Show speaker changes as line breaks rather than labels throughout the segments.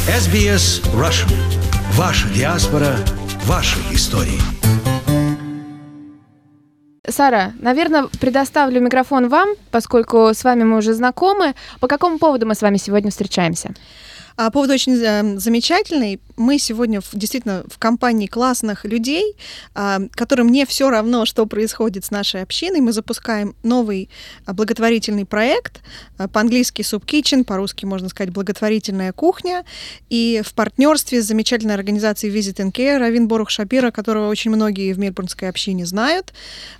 SBS Russian. Ваша диаспора, ваши истории.
Сара, наверное, предоставлю микрофон вам, поскольку с вами мы уже знакомы. По какому поводу мы с вами сегодня встречаемся?
Повод очень замечательный. Мы сегодня действительно в компании классных людей, которым не все равно, что происходит с нашей общиной. Мы запускаем новый благотворительный проект, по-английски Soup Kitchen, по-русски можно сказать благотворительная кухня, и в партнерстве с замечательной организацией Visit and Care Равин Борух Шапира, которого очень многие в мельбурнской общине знают,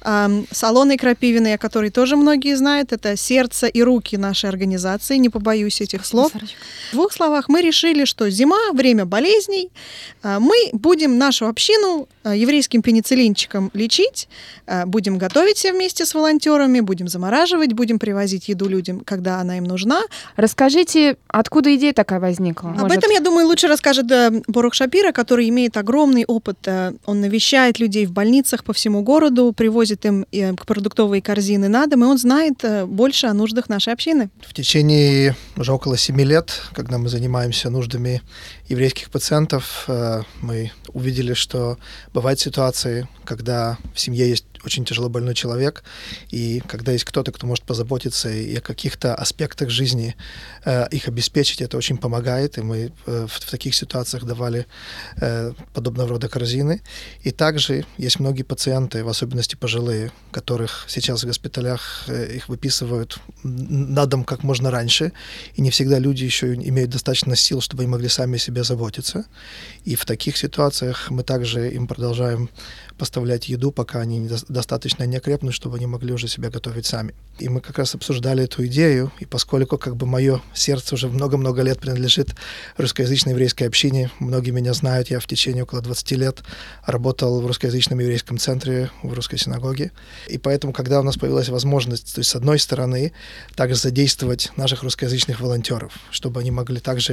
с Алоной Крапивиной, о которой тоже многие знают. Это сердце и руки нашей организации, не побоюсь этих слов. В двух словах, мы решили, что зима, время болезней, мы будем нашу общину еврейским пенициллинчиком лечить, будем готовить все вместе с волонтерами, будем замораживать, будем привозить еду людям, когда она им нужна.
Расскажите, откуда идея такая возникла?
Об этом, я думаю, лучше расскажет Борух Шапира, который имеет огромный опыт. Он навещает людей в больницах по всему городу, привозит им продуктовые корзины на дом, и он знает больше о нуждах нашей общины.
В течение уже около 7 лет, когда мы занимаемся нуждами еврейских пациентов, мы увидели, что бывают ситуации, когда в семье есть очень тяжело больной человек, и когда есть кто-то, кто может позаботиться и о каких-то аспектах жизни их обеспечить, это очень помогает, и мы в таких ситуациях давали подобного рода корзины. И также есть многие пациенты, в особенности пожилые, которых сейчас в госпиталях их выписывают на дом как можно раньше, и не всегда люди еще имеют достаточно сил, чтобы они могли сами о себе заботиться. И в таких ситуациях мы также им продолжаем поставлять еду, пока они достаточно не окрепнут, чтобы они могли уже себя готовить сами. И мы как раз обсуждали эту идею, и поскольку мое сердце уже много-много лет принадлежит русскоязычной еврейской общине, многие меня знают, я в течение около 20 лет работал в русскоязычном еврейском центре в русской синагоге. И поэтому, когда у нас появилась возможность, то есть с одной стороны, также задействовать наших русскоязычных волонтеров, чтобы они могли также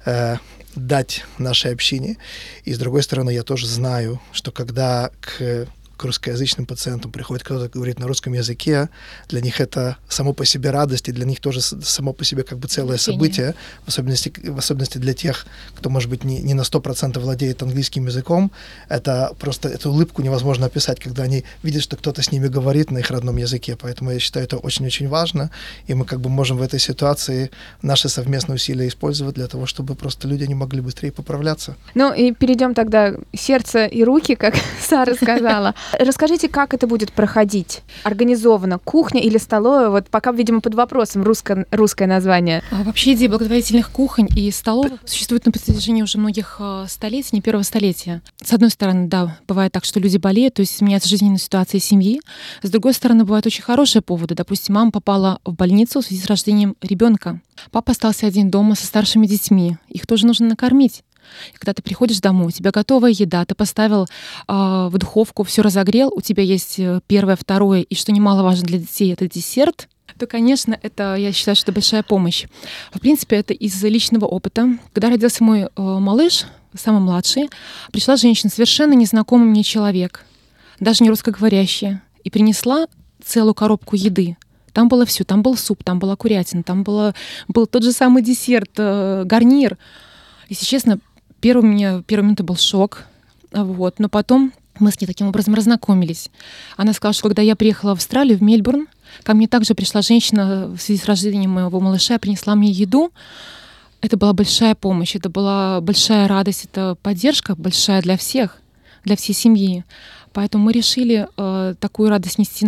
дать нашей общине. И с другой стороны, я тоже знаю, что когда к русскоязычным пациентам приходит кто-то, говорит на русском языке, для них это само по себе радость, и для них тоже само по себе целое событие, в особенности для тех, кто, может быть, не на 100% владеет английским языком. Это просто, эту улыбку невозможно описать, когда они видят, что кто-то с ними говорит на их родном языке. Поэтому я считаю, это очень-очень важно, и мы можем в этой ситуации наши совместные усилия использовать для того, чтобы просто люди не могли быстрее поправляться.
Ну и перейдем тогда сердце и руки, как Сара сказала. Расскажите, как это будет проходить? Организована кухня или столовая? Вот пока, видимо, под вопросом русское название.
Вообще идея благотворительных кухонь и столовых существует на протяжении уже многих столетий, не первого столетия. С одной стороны, да, бывает так, что люди болеют, то есть меняется жизненная ситуация семьи. С другой стороны, бывают очень хорошие поводы. Допустим, мама попала в больницу в связи с рождением ребенка. Папа остался один дома со старшими детьми. Их тоже нужно накормить. И когда ты приходишь домой, у тебя готовая еда, ты поставил в духовку, все разогрел, у тебя есть первое, второе, и, что немаловажно для детей, это десерт, то, конечно, это, я считаю, что это большая помощь. В принципе, это из личного опыта. Когда родился мой малыш, самый младший, пришла женщина, совершенно незнакомый мне человек, даже не русскоговорящая, и принесла целую коробку еды. Там было все, там был суп, там была курятина, там был тот же самый десерт, гарнир. Если честно, первые минуты был шок, но потом мы с ней таким образом разнакомились. Она сказала, что когда я приехала в Австралию, в Мельбурн, ко мне также пришла женщина в связи с рождением моего малыша, принесла мне еду. Это была большая помощь, это была большая радость, это поддержка большая для всех, для всей семьи. Поэтому мы решили такую радость нести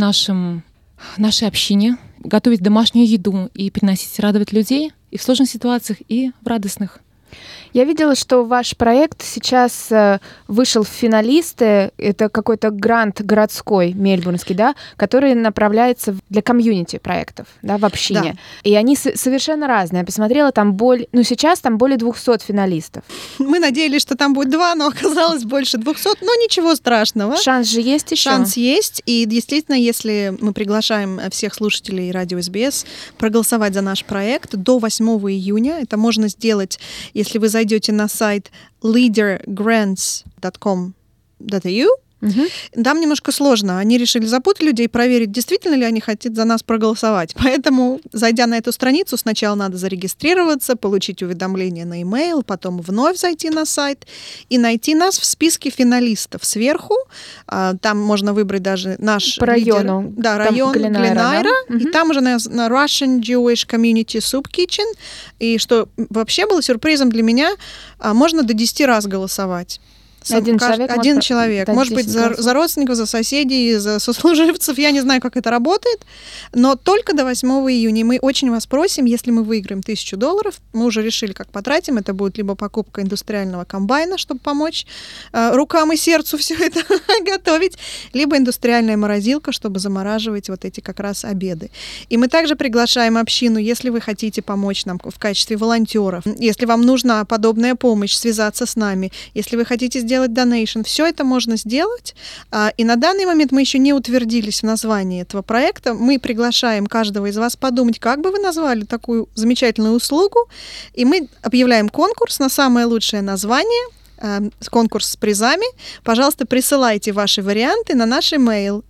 нашей общине, готовить домашнюю еду и приносить, радовать людей и в сложных ситуациях, и в радостных.
Я видела, что ваш проект сейчас вышел в финалисты. Это какой-то грант городской, мельбурнский, да, который направляется для комьюнити проектов, да, в общине. Да. И они совершенно разные. Я посмотрела, сейчас там более 200 финалистов.
Мы надеялись, что там будет 2, но оказалось больше 200. Но ничего страшного.
Шанс же есть еще.
Шанс есть. И действительно, если мы приглашаем всех слушателей радио СБС проголосовать за наш проект до 8 июня, это можно сделать, если вы зайдете на сайт leadergrants.com.au Там немножко сложно. Они решили запутать людей, проверить, действительно ли они хотят за нас проголосовать. Поэтому, зайдя на эту страницу, сначала надо зарегистрироваться, получить уведомление на e-mail, потом вновь зайти на сайт и найти нас в списке финалистов. Сверху там можно выбрать даже наш
по району.
Лидер, да, район Гленайра.
Да?
И там уже на Russian Jewish Community Soup Kitchen. И что вообще было сюрпризом для меня, можно до 10 раз голосовать.
Один
человек. Может быть, за родственников, за соседей, за сослуживцев. Я не знаю, как это работает. Но только до 8 июня. И мы очень вас просим, если мы выиграем $1000, мы уже решили, как потратим. Это будет либо покупка индустриального комбайна, чтобы помочь рукам и сердцу все это готовить, либо индустриальная морозилка, чтобы замораживать вот эти как раз обеды. И мы также приглашаем общину, если вы хотите помочь нам в качестве волонтеров, если вам нужна подобная помощь, связаться с нами, если вы хотите сделать donation, все это можно сделать. И на данный момент мы еще не утвердились в названии этого проекта. Мы приглашаем каждого из вас подумать, как бы вы назвали такую замечательную услугу. И мы объявляем конкурс на самое лучшее название, конкурс с призами. Пожалуйста, присылайте ваши варианты на наш email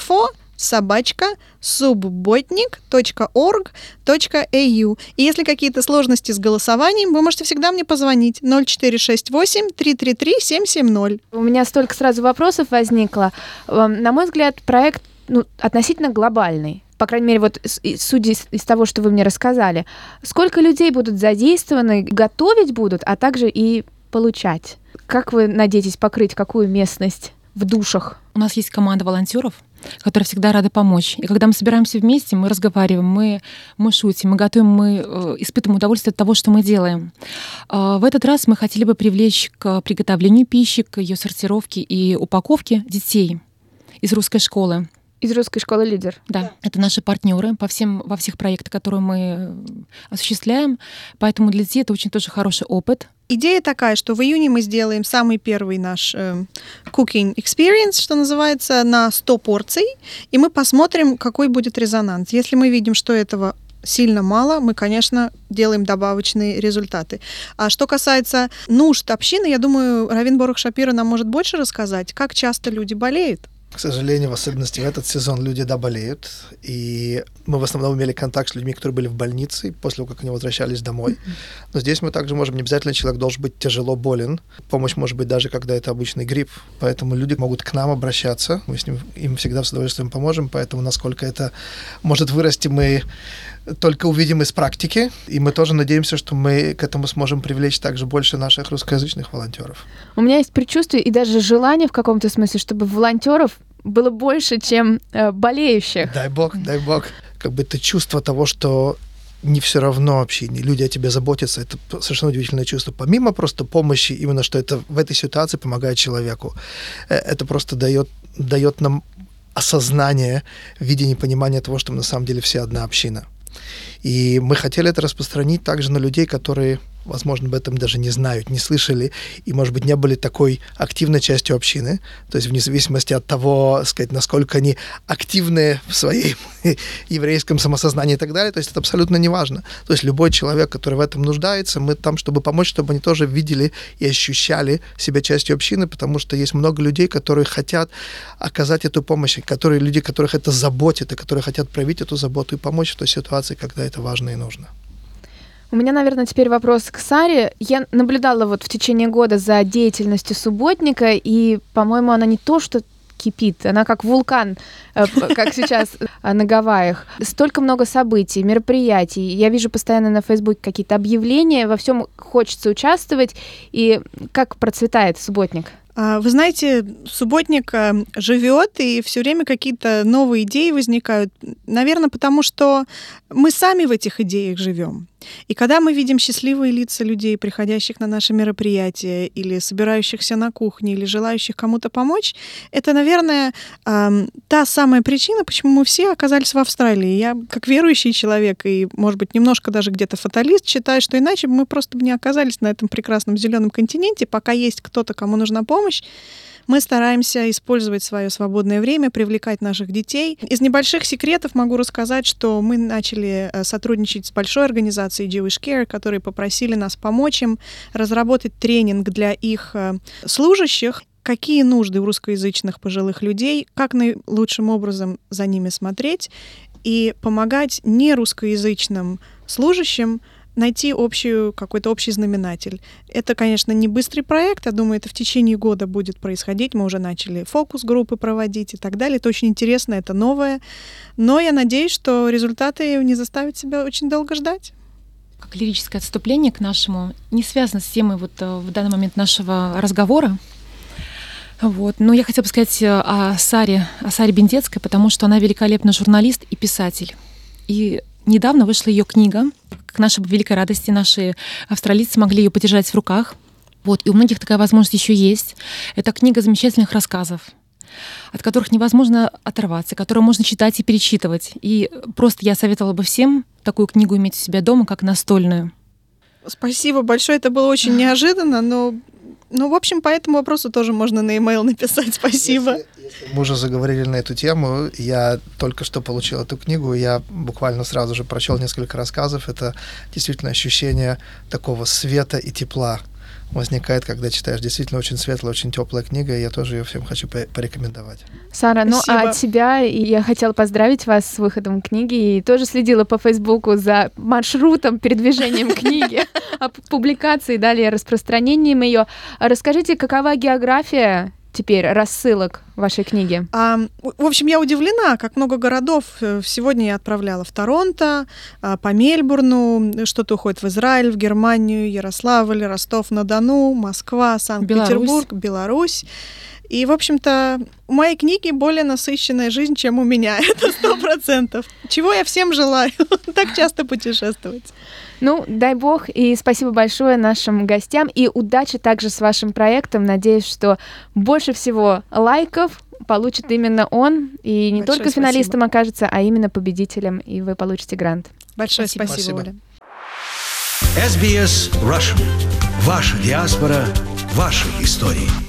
info@subbotnik.org.au. И если какие-то сложности с голосованием, вы можете всегда мне позвонить 0468-333-770.
У меня столько сразу вопросов возникло. На мой взгляд, проект относительно глобальный. По крайней мере, вот судя из того, что вы мне рассказали. Сколько людей будут задействованы, готовить будут, а также и получать? Как вы надеетесь покрыть какую местность в душах?
У нас есть команда волонтеров, которые всегда рады помочь. И когда мы собираемся вместе, мы разговариваем, мы шутим, мы готовим, мы испытываем удовольствие от того, что мы делаем. В этот раз мы хотели бы привлечь к приготовлению пищи, к ее сортировке и упаковке детей из русской школы.
Из русской школы «Лидер».
Да, это наши партнеры во всех проектах, которые мы осуществляем. Поэтому для детей это очень тоже хороший опыт.
Идея такая, что в июне мы сделаем самый первый наш cooking experience, что называется, на 100 порций, и мы посмотрим, какой будет резонанс. Если мы видим, что этого сильно мало, мы, конечно, делаем добавочные результаты. А что касается нужд общины, я думаю, Равин Борух Шапира нам может больше рассказать, как часто люди болеют.
К сожалению, в особенности в этот сезон люди болеют. И мы в основном имели контакт с людьми, которые были в больнице после того, как они возвращались домой. Но здесь мы также можем, не обязательно человек должен быть тяжело болен. Помощь может быть даже, когда это обычный грипп. Поэтому люди могут к нам обращаться. Мы им всегда с удовольствием поможем. Поэтому насколько это может вырасти, мы только увидим из практики. И мы тоже надеемся, что мы к этому сможем привлечь также больше наших русскоязычных волонтеров.
У меня есть предчувствие и даже желание в каком-то смысле, чтобы волонтеров было больше, чем болеющих.
Дай бог. Как бы это чувство того, что не все равно общение, люди о тебе заботятся, это совершенно удивительное чувство. Помимо просто помощи, именно что это в этой ситуации помогает человеку, это просто дает нам осознание, видение, понимание того, что мы на самом деле все одна община. И мы хотели это распространить также на людей, которые, возможно, об этом даже не знают, не слышали и, может быть, не были такой активной частью общины. То есть вне зависимости от того, сказать, насколько они активны в своем еврейском самосознании и так далее. То есть это абсолютно не важно. То есть любой человек, который в этом нуждается, мы там, чтобы помочь, чтобы они тоже видели и ощущали себя частью общины, потому что есть много людей, которые хотят оказать эту помощь, люди, которых это заботит, и которые хотят проявить эту заботу и помочь в той ситуации, когда это важно и нужно.
У меня, наверное, теперь вопрос к Саре. Я наблюдала вот в течение года за деятельностью субботника, и, по-моему, она не то, что кипит, она как вулкан, как сейчас на Гавайях. Столько много событий, мероприятий. Я вижу постоянно на Фейсбуке какие-то объявления, во всем хочется участвовать. И как процветает субботник?
Вы знаете, субботник живет, и все время какие-то новые идеи возникают. Наверное, потому что мы сами в этих идеях живем. И когда мы видим счастливые лица людей, приходящих на наши мероприятия, или собирающихся на кухне, или желающих кому-то помочь, это, наверное, та самая причина, почему мы все оказались в Австралии. Я, как верующий человек, и, может быть, немножко даже где-то фаталист, считаю, что иначе мы просто бы не оказались на этом прекрасном зеленом континенте, пока есть кто-то, кому нужна помощь. Мы стараемся использовать свое свободное время, привлекать наших детей. Из небольших секретов могу рассказать, что мы начали сотрудничать с большой организацией Jewish Care, которые попросили нас помочь им разработать тренинг для их служащих. какие нужды у русскоязычных пожилых людей, как наилучшим образом за ними смотреть и помогать нерусскоязычным служащим найти какой-то общий знаменатель. Это, конечно, не быстрый проект, я думаю, это в течение года будет происходить. Мы уже начали фокус-группы проводить и так далее. Это очень интересно, это новое. Но я надеюсь, что результаты не заставят себя очень долго ждать.
Как лирическое отступление к нашему не связано с темой в данный момент нашего разговора. Но я хотела бы сказать о Саре Бендецкой, потому что она великолепный журналист и писатель. И недавно вышла ее книга. К нашей великой радости наши австралийцы могли ее подержать в руках. И у многих такая возможность еще есть. Это книга замечательных рассказов, от которых невозможно оторваться, которые можно читать и перечитывать. И просто я советовала бы всем такую книгу иметь у себя дома, как настольную.
Спасибо большое. Это было очень неожиданно, но в общем, по этому вопросу тоже можно на e-mail написать. Спасибо.
Если мы уже заговорили на эту тему, я только что получил эту книгу, я буквально сразу же прочел несколько рассказов. Это действительно ощущение такого света и тепла возникает, когда читаешь. Действительно очень светлая, очень теплая книга, и я тоже ее всем хочу порекомендовать.
Сара, а от тебя я хотела поздравить вас с выходом книги и тоже следила по Фейсбуку за маршрутом, передвижением книги, публикацией, далее распространением ее. Расскажите, какова география теперь рассылок вашей книги?
В общем, я удивлена, как много городов. Сегодня я отправляла в Торонто, по Мельбурну, что-то уходит в Израиль, в Германию, Ярославль, Ростов-на-Дону, Москва, Санкт-Петербург, Беларусь. И, в общем-то, у моей книги более насыщенная жизнь, чем у меня. Это 100%. Чего я всем желаю. Так часто путешествовать.
Дай бог, и спасибо большое нашим гостям, и удачи также с вашим проектом. Надеюсь, что больше всего лайков получит именно он, и не
большое
только финалистом окажется, а именно победителем, и вы получите грант.
Большое спасибо, Оля.
SBS Russian. Ваша диаспора, ваши истории.